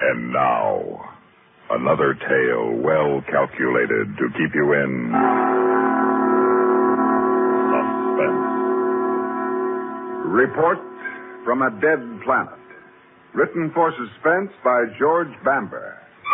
And now, another tale well calculated to keep you in suspense. Report from a Dead Planet. Written for suspense by George Bamber.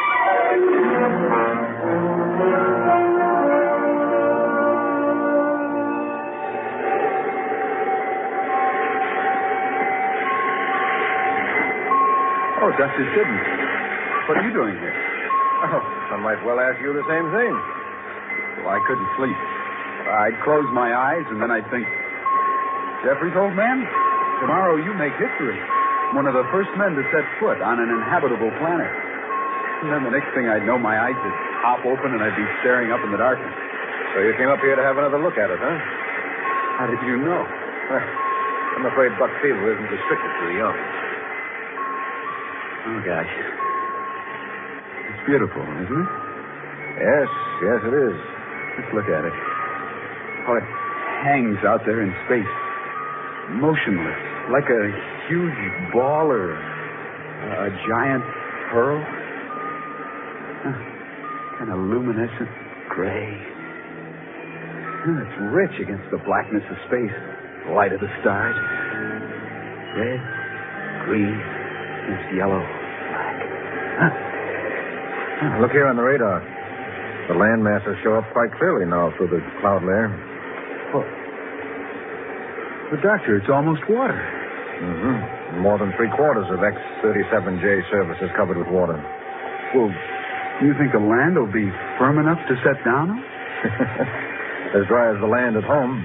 Oh, Dr. Siddons. What are you doing here? Oh, I might well ask you the same thing. Well, I couldn't sleep. I'd close my eyes, and then I'd think, Jeffries, old man, tomorrow you make history. One of the first men to set foot on an inhabitable planet. And then the next thing I'd know, my eyes would pop open, and I'd be staring up in the darkness. So you came up here to have another look at it, huh? How did you know? I'm afraid buck fever isn't restricted to the young. Oh, gosh. It's beautiful, isn't it? Yes, it is. Just look at it. How it hangs out there in space. Motionless. Like a huge ball or a giant pearl. Kind of luminescent gray. It's rich against the blackness of space. The light of the stars. Red, green, against yellow, black. Look here on the radar. The land masses show up quite clearly now through the cloud layer. Well, Doctor, it's almost water. Mm-hmm. More than 3/4 of X-37J surface is covered with water. Well, you think the land will be firm enough to set down on? As dry as the land at home.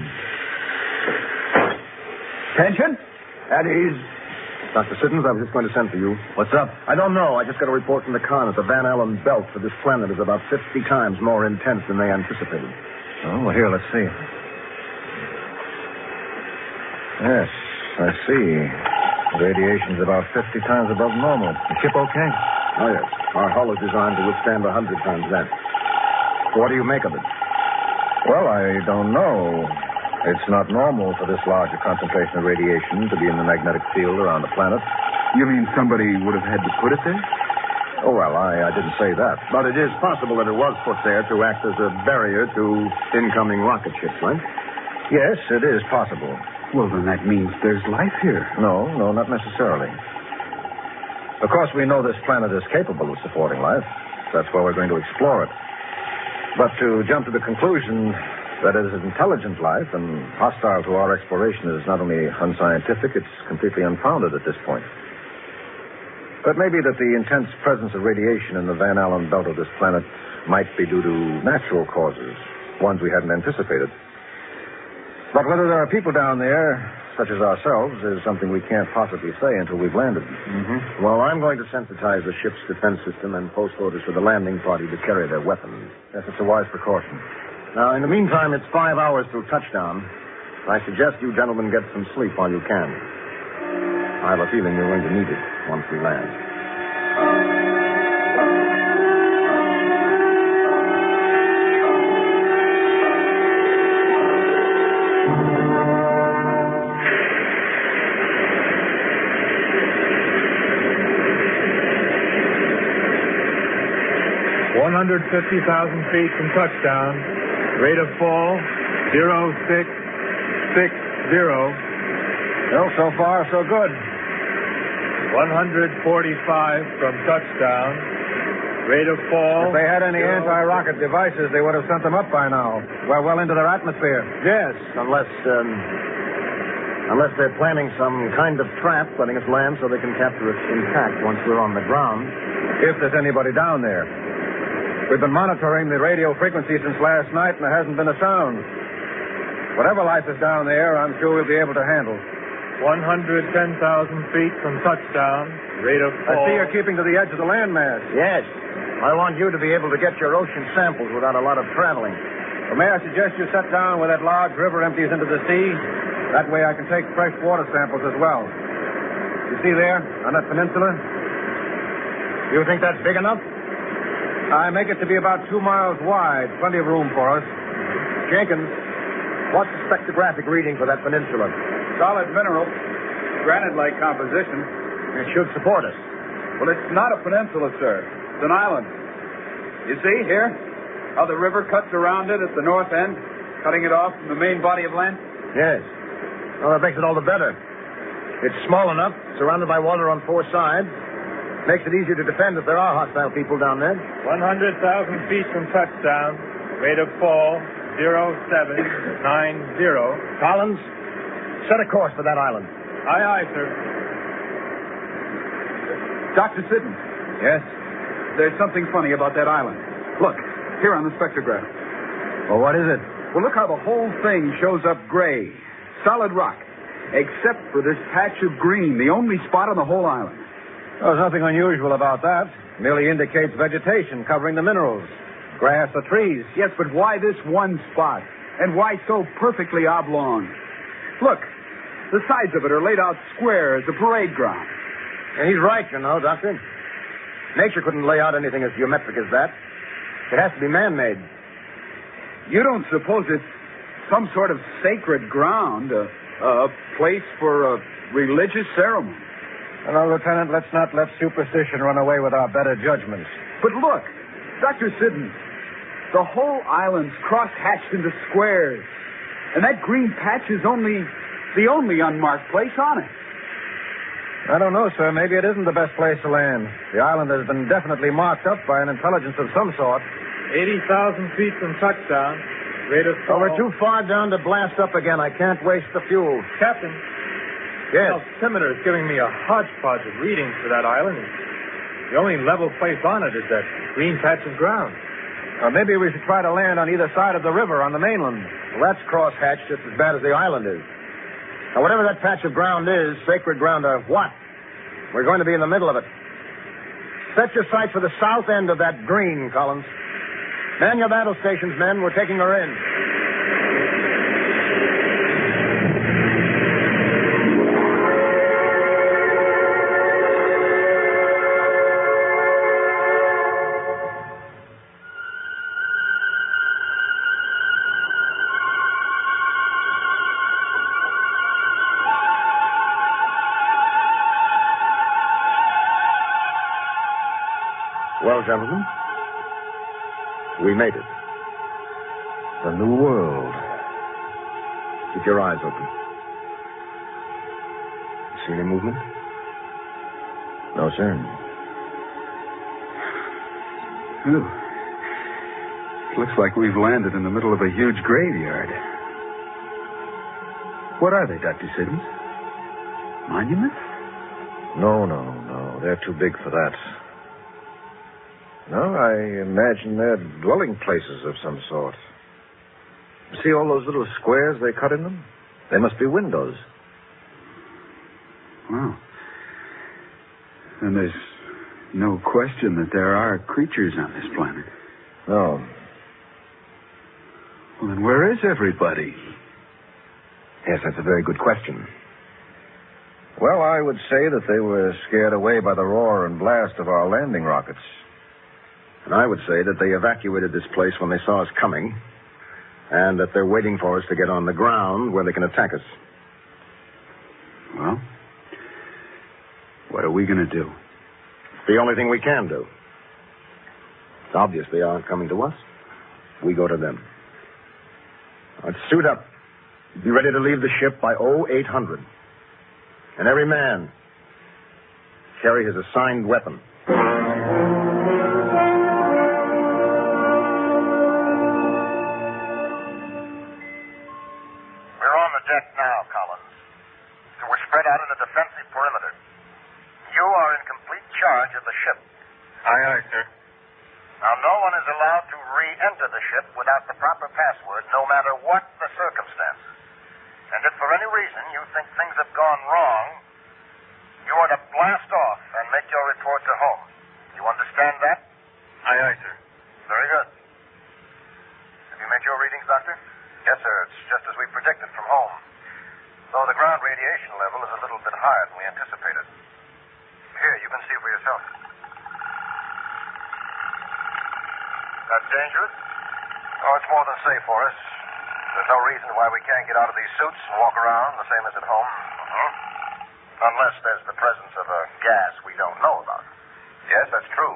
Attention. At ease. Dr. Siddons, I was just going to send for you. What's up? I don't know. I just got a report from the con that the Van Allen belt for this planet is about 50 times more intense than they anticipated. Oh, well, here, let's see. Yes, I see. The radiation's about 50 times above normal. The ship okay? Oh, yes. Our hull is designed to withstand 100 times that. What do you make of it? Well, I don't know. It's not normal for this large a concentration of radiation to be in the magnetic field around the planet. You mean somebody would have had to put it there? Oh, well, I didn't say that. But it is possible that it was put there to act as a barrier to incoming rocket ships, right? Yes, it is possible. Well, then that means there's life here. No, not necessarily. Of course, we know this planet is capable of supporting life. That's why we're going to explore it. But to jump to the conclusion that it is intelligent life and hostile to our exploration is not only unscientific, it's completely unfounded at this point. But maybe that the intense presence of radiation in the Van Allen belt of this planet might be due to natural causes, ones we hadn't anticipated. But whether there are people down there, such as ourselves, is something we can't possibly say until we've landed. Mm-hmm. Well, I'm going to sensitize the ship's defense system and post orders for the landing party to carry their weapons. Yes, it's a wise precaution. Now, in the meantime, it's 5 hours till touchdown. I suggest you gentlemen get some sleep while you can. I have a feeling you're going to need it once we land. 150,000 feet from touchdown. Rate of fall, 0660. Well, so far, so good. 145 from touchdown. Rate of fall. If they had any anti-rocket devices, they would have sent them up by now. We're well into their atmosphere. Yes, unless they're planning some kind of trap, letting us land so they can capture us intact once we're on the ground. If there's anybody down there. We've been monitoring the radio frequency since last night, and there hasn't been a sound. Whatever life is down there, I'm sure we'll be able to handle. 110,000 feet from touchdown. Rate of fall. I see you're keeping to the edge of the landmass. Yes. I want you to be able to get your ocean samples without a lot of traveling. Well, may I suggest you set down where that large river empties into the sea? That way I can take fresh water samples as well. You see there, on that peninsula? You think that's big enough? I make it to be about 2 miles wide. Plenty of room for us. Jenkins, what's the spectrographic reading for that peninsula? Solid mineral. Granite-like composition. It should support us. Well, it's not a peninsula, sir. It's an island. You see, here? How the river cuts around it at the north end, cutting it off from the main body of land? Yes. Well, that makes it all the better. It's small enough, surrounded by water on four sides. Makes it easier to defend if there are hostile people down there. 100,000 feet from touchdown. Rate of fall, 0790. Collins, set a course for that island. Aye, aye, sir. Dr. Siddons. Yes? There's something funny about that island. Look, here on the spectrograph. Well, what is it? Well, look how the whole thing shows up gray. Solid rock. Except for this patch of green, the only spot on the whole island. Well, there's nothing unusual about that. Merely indicates vegetation covering the minerals. Grass or trees. Yes, but why this one spot? And why so perfectly oblong? Look, the sides of it are laid out square as a parade ground. And he's right, you know, Doctor. Nature couldn't lay out anything as geometric as that. It has to be man-made. You don't suppose it's some sort of sacred ground, a place for a religious ceremony? Well, Lieutenant, let's not let superstition run away with our better judgments. But look, Dr. Siddons, the whole island's cross-hatched into squares. And that green patch is the only unmarked place on it. I don't know, sir. Maybe it isn't the best place to land. The island has been definitely marked up by an intelligence of some sort. 80,000 feet from touchdown. Rate of fall. Oh, we're too far down to blast up again. I can't waste the fuel. Captain. Yes? The altimeter is giving me a hodgepodge of readings for that island. The only level place on it is that green patch of ground. Maybe we should try to land on either side of the river on the mainland. Well, that's cross-hatched just as bad as the island is. Now, whatever that patch of ground is, sacred ground or what, we're going to be in the middle of it. Set your sights for the south end of that green, Collins. Man your battle stations, men. We're taking her in. Well, gentlemen, we made it. The new world. Keep your eyes open. See any movement? No, sir. Ooh. Looks like we've landed in the middle of a huge graveyard. What are they, Dr. Siddons? Monuments? No. They're too big for that. No, I imagine they're dwelling places of some sort. See all those little squares they cut in them? They must be windows. Wow. And there's no question that there are creatures on this planet. No. Well, then where is everybody? Yes, that's a very good question. Well, I would say that they were scared away by the roar and blast of our landing rockets. And I would say that they evacuated this place when they saw us coming, and that they're waiting for us to get on the ground where they can attack us. Well, what are we going to do? It's the only thing we can do. It's obvious they aren't coming to us. We go to them. Let's suit up. Be ready to leave the ship by 0800. And every man carry his assigned weapon. Deck now, Collins. So we're spread out in a defensive perimeter. You are in complete charge of the ship. Aye, aye, sir. Now, no one is allowed to re-enter the ship without the proper password, no matter what the circumstance. And if for any reason you think things have gone wrong, you are to blast off and make your report to home. You understand that? Aye, aye, sir. Very good. Have you made your readings, Doctor? Yes, sir. It's just as we predicted from home. Though the ground radiation level is a little bit higher than we anticipated. Here, you can see for yourself. That's dangerous? Oh, it's more than safe for us. There's no reason why we can't get out of these suits and walk around the same as at home. Mm-hmm. Unless there's the presence of a gas we don't know about. Yes, that's true.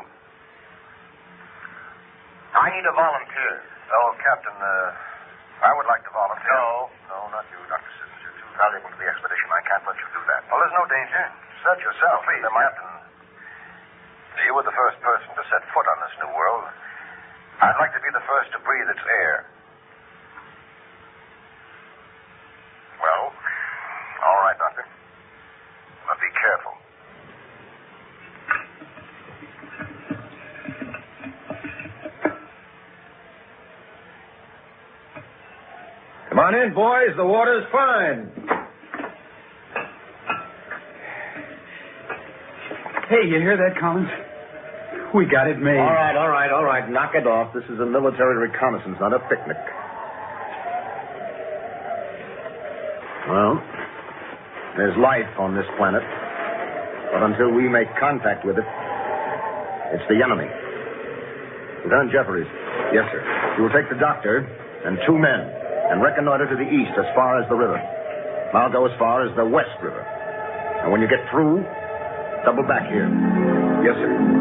I need a volunteer. Oh, Captain, I would like to volunteer. No, not you, Dr. Simmons. You're too valuable to the expedition. I can't let you do that. Well, there's no danger. Search yourself. Please, Captain. You were the first person to set foot on this new world. I'd like to be the first to breathe its air. Well, all right, Doctor. But be careful. Come on in, boys. The water's fine. Hey, you hear that, Collins? We got it made. All right. Knock it off. This is a military reconnaissance, not a picnic. Well, there's life on this planet. But until we make contact with it, it's the enemy. Lieutenant Jeffries. Yes, sir. You will take the doctor and 2 men and reconnoiter to the east as far as the river. I'll go as far as the West River. And when you get through, double back here. Yes, sir.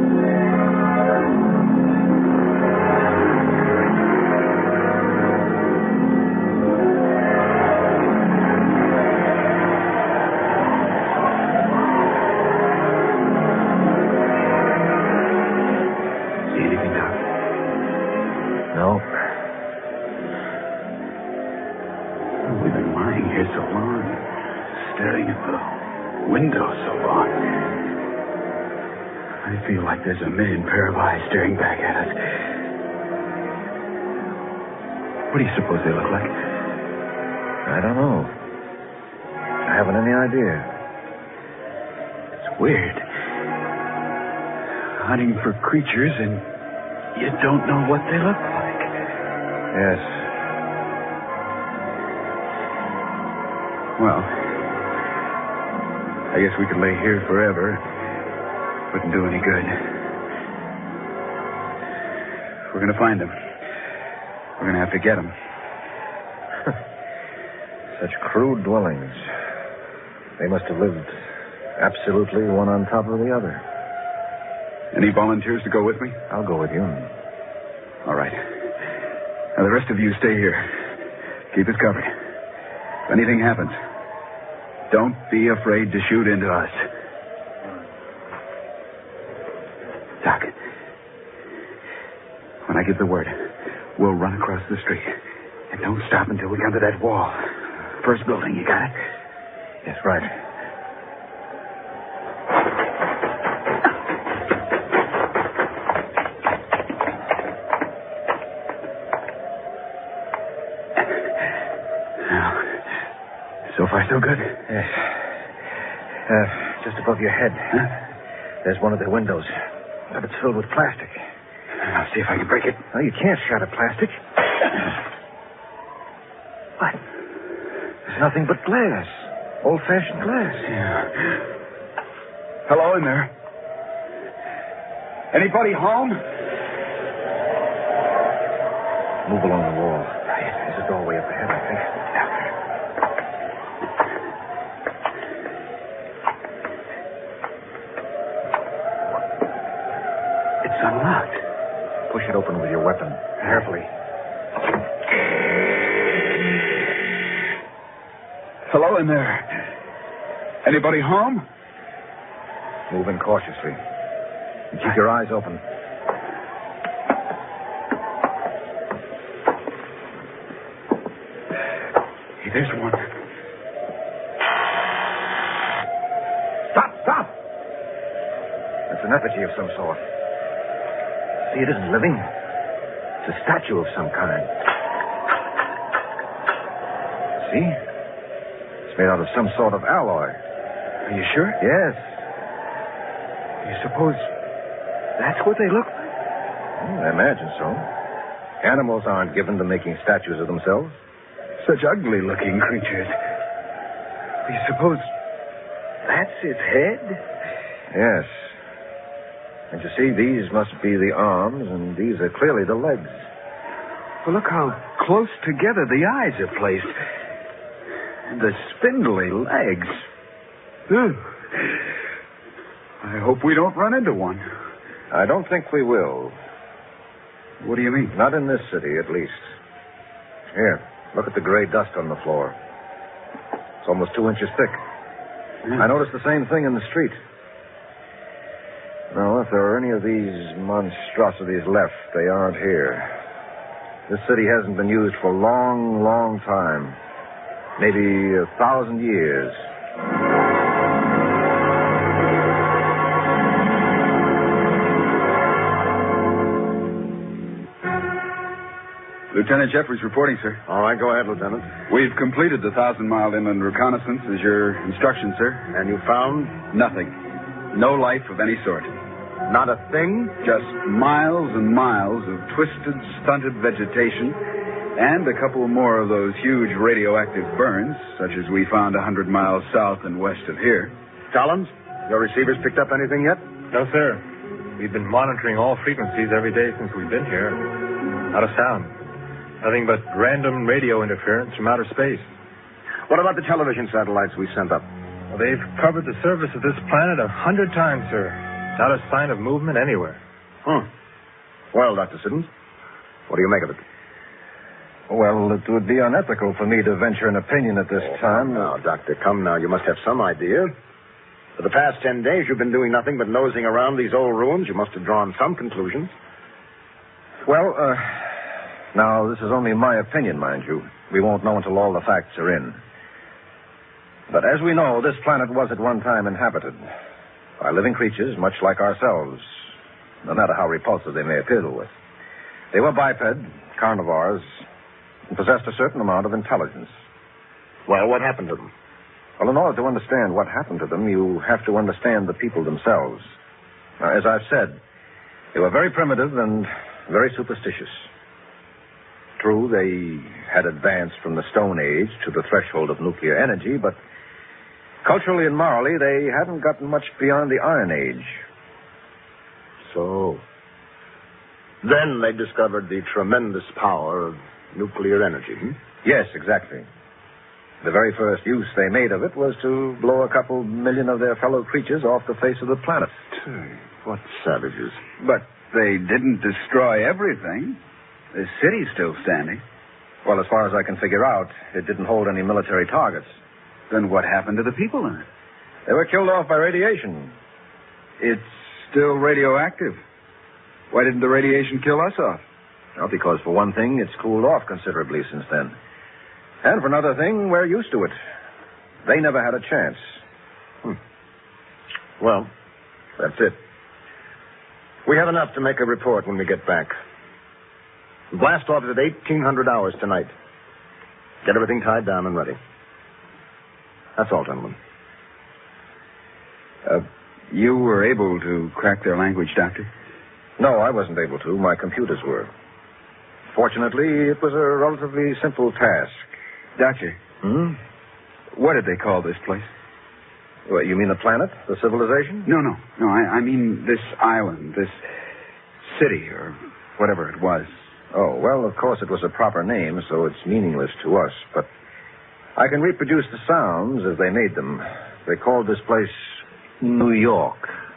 See anything, Doc? No. We've been lying here so long, staring at the window so long. I feel like there's a million pair of eyes staring back at us. What do you suppose they look like? I don't know. I haven't any idea. It's weird. Hunting for creatures and you don't know what they look like. Yes. Well, I guess we could lay here forever. Wouldn't do any good. We're going to find them. We're going to have to get them. Such crude dwellings. They must have lived absolutely one on top of the other. Any volunteers to go with me? I'll go with you. All right. Now, the rest of you stay here. Keep us covered. If anything happens, don't be afraid to shoot into us. Doc, when I give the word, we'll run across the street. And don't stop until we come to that wall. First building, you got it? Yes, right. Now, so far, so good? Yes. Just above your head. Huh? There's one of the windows. But it's filled with plastic. I'll see if I can break it. No, you can't shatter plastic. What? There's nothing but glass. Old-fashioned glass. Yeah. Hello in there. Anybody home? Move along the wall. There's a doorway up ahead, I think. It's unlocked. Push it open with your weapon. Carefully. Hello in there. Anybody home? Move in cautiously. And keep your eyes open. Hey, there's one. Stop! That's an effigy of some sort. See, it isn't living. It's a statue of some kind. See? It's made out of some sort of alloy. Are you sure? Yes. You suppose that's what they look like? I imagine so. Animals aren't given to making statues of themselves. Such ugly-looking creatures. You suppose that's its head? Yes. And you see, these must be the arms, and these are clearly the legs. Well, look how close together the eyes are placed. And the spindly legs. Ooh. I hope we don't run into one. I don't think we will. What do you mean? Not in this city, at least. Here, look at the gray dust on the floor. It's almost 2 inches thick. I noticed the same thing in the street. No, if there are any of these monstrosities left, they aren't here. This city hasn't been used for a long, long time. Maybe 1,000 years. Lieutenant Jeffries reporting, sir. All right, go ahead, Lieutenant. We've completed the 1,000-mile inland reconnaissance as your instructions, sir. And you found? Nothing. No life of any sort. Not a thing? Just miles and miles of twisted, stunted vegetation and a couple more of those huge radioactive burns, such as we found 100 miles south and west of here. Collins, your receivers picked up anything yet? No, sir. We've been monitoring all frequencies every day since we've been here. Not a sound. Nothing but random radio interference from outer space. What about the television satellites we sent up? Well, they've covered the surface of this planet 100 times, sir. Not a sign of movement anywhere. Well, Dr. Siddons, what do you make of it? Well, it would be unethical for me to venture an opinion at this time. Now, Doctor, come now. You must have some idea. For the past 10 days, you've been doing nothing but nosing around these old ruins. You must have drawn some conclusions. Well, now, this is only my opinion, mind you. We won't know until all the facts are in. But as we know, this planet was at one time inhabited by living creatures much like ourselves, no matter how repulsive they may appear to us. They were biped, carnivores, and possessed a certain amount of intelligence. Well, what happened to them? Well, in order to understand what happened to them, you have to understand the people themselves. Now, as I've said, they were very primitive and very superstitious. True, they had advanced from the Stone Age to the threshold of nuclear energy, but culturally and morally, they hadn't gotten much beyond the Iron Age. So, then they discovered the tremendous power of nuclear energy. Yes, exactly. The very first use they made of it was to blow a couple million of their fellow creatures off the face of the planet. What savages. But they didn't destroy everything. The city's still standing. Well, as far as I can figure out, it didn't hold any military targets. Then what happened to the people in it? They were killed off by radiation. It's still radioactive. Why didn't the radiation kill us off? Well, because for one thing, it's cooled off considerably since then. And for another thing, we're used to it. They never had a chance. Well, that's it. We have enough to make a report when we get back. Blast off at 1800 hours tonight. Get everything tied down and ready. That's all, gentlemen. You were able to crack their language, Doctor? No, I wasn't able to. My computers were. Fortunately, it was a relatively simple task. Doctor. What did they call this place? What, you mean the planet? The civilization? No. I mean this island, this city, or whatever it was. Oh, well, of course it was a proper name, so it's meaningless to us. But I can reproduce the sounds as they made them. They called this place New York.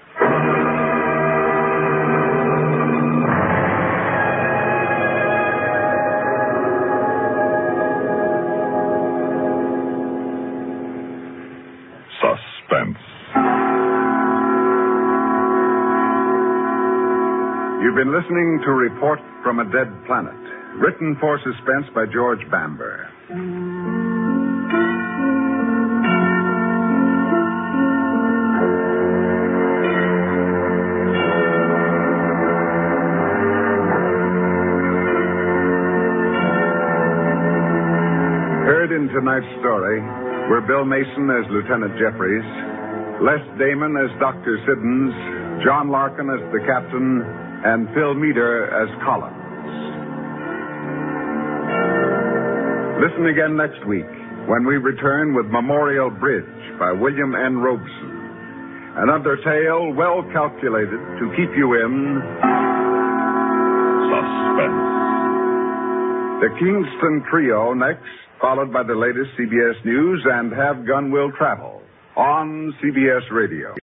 Suspense. You've been listening to Report from a Dead Planet, written for suspense by George Bamber. Heard in tonight's story were Bill Mason as Lieutenant Jeffries, Les Damon as Dr. Siddons, John Larkin as the captain, and Phil Meader as Collins. Listen again next week when we return with Memorial Bridge by William N. Robeson. Another tale well calculated to keep you in suspense. The Kingston Trio next, followed by the latest CBS News and Have Gun Will Travel on CBS Radio.